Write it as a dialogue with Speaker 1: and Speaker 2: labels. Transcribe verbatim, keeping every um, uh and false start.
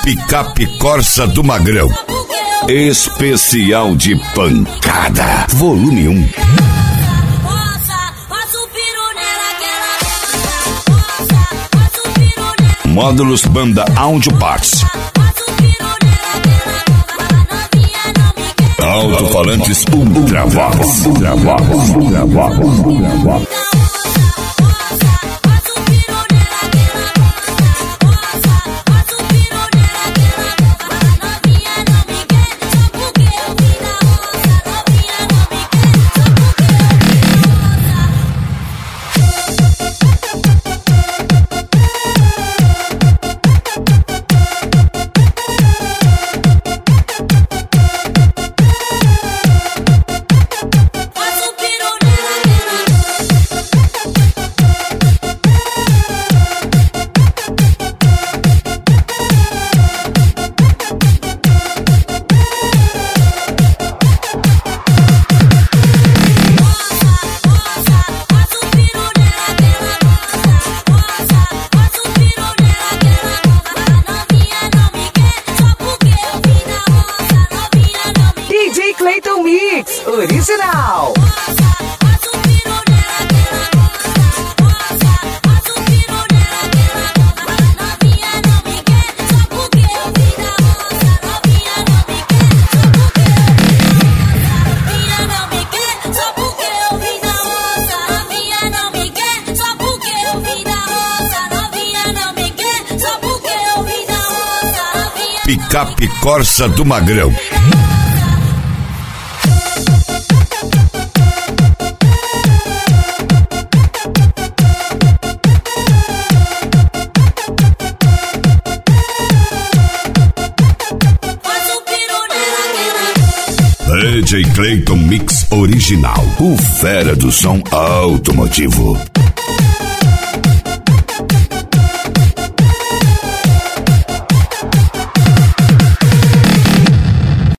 Speaker 1: Picape Corsa do Magrão. Especial de pancada. Volume um. Módulos Banda Audio Parts. Alto-falantes Ultravox. Ultravox. Ultravox. Ultravox.
Speaker 2: Clayton Mix Original.
Speaker 1: Picape Corsa do Magrão. D J Clayton Mix Original, o fera do som automotivo.